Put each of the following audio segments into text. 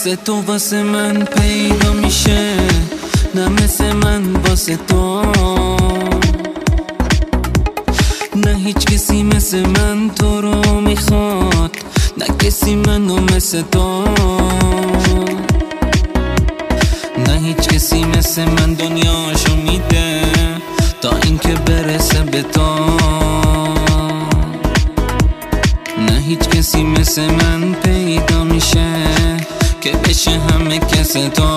مثل تو واسه من پیدا میشه، نه مثل من واسه تو. نه هیچ کسی مثل من تو رو میخواد، نه کسی منو مثل تو. نه هیچ کسی مثل من دنیاشو میده تا اینکه برسه به تو. نه هیچ کسی مثل من پیدا میشه که بشه همه کس تو.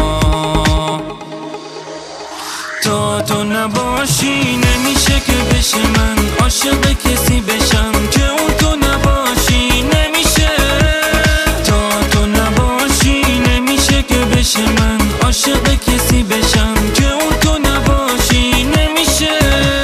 تو نباشی نمیشه که بشه من عاشق کسی بشم که اون تو نباشی نمیشه. تو نباشی نمیشه که بشه من عاشق کسی بشم که اون تو نباشی نمیشه.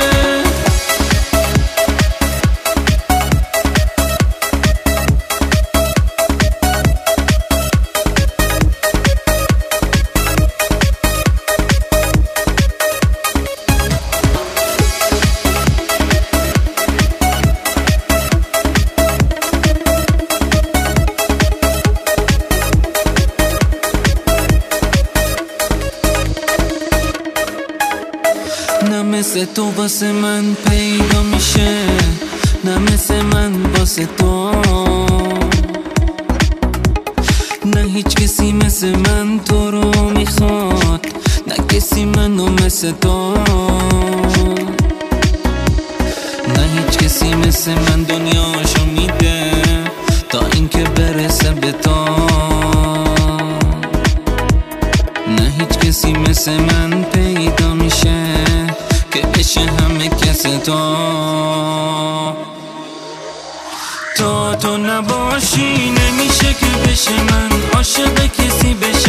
نه مثل تو واسه من پیدا میشه، نه مثل من واسه تو. نه هیچ کسی مثل من تو رو میخواد، نه کسی منو مثل تو. نه هیچ کسی مثل من دنیاشو میده تا اینکه برسه به تو. نه هیچ کسی مثل من پیدا میشه که بشه همه کس تو. تو نباشی نمیشه که بشه من عاشق کسی بشه